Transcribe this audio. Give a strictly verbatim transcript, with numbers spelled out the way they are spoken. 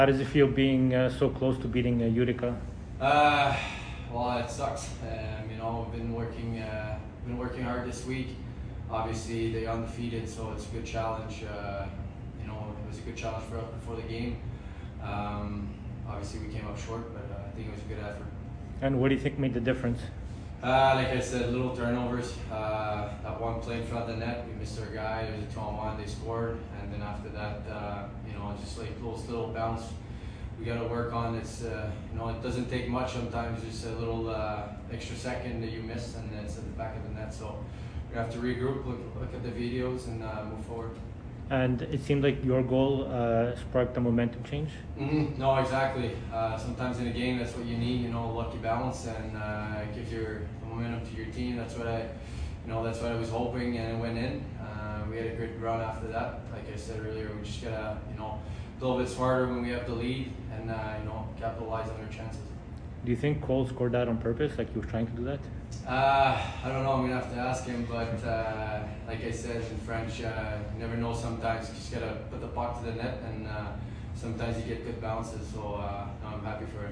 How does it feel being uh, so close to beating uh, Utica? Uh, well, it sucks. Um, you know, I've been working, uh, been working hard this week. Obviously, they're undefeated, so it's a good challenge. Uh, you know, it was a good challenge for us before the game. Um, obviously, we came up short, but uh, I think it was a good effort. And what do you think made the difference? Uh, like I said, little turnovers. Uh, that one play in front of the net, we missed our guy. It was a two on one. They scored, and then after that, uh, you know, just like those little bounce we got to work on. It's uh, you know, it doesn't take much. Sometimes just a little uh, extra second that you miss, and it's at the back of the net. So we have to regroup, look, look at the videos, and uh, move forward. And it seemed like your goal uh, sparked a momentum change. Mm-hmm. No, exactly. Uh, sometimes in a game, that's what you need. You know, lucky balance, and uh, it gives your momentum to your team. That's what I, you know, that's what I was hoping, and it went in. Uh, we had a good run after that. Like I said earlier, we just gotta, you know, a little bit smarter when we have the lead, and uh, you know, capitalize on our chances. Do you think Cole scored that on purpose, like he was trying to do that? Uh, I don't know. I'm gonna have to ask him, but uh, like I said in French, uh, you never know. Sometimes you just gotta put the puck to the net, and uh, sometimes you get good bounces. So uh, no, I'm happy for him.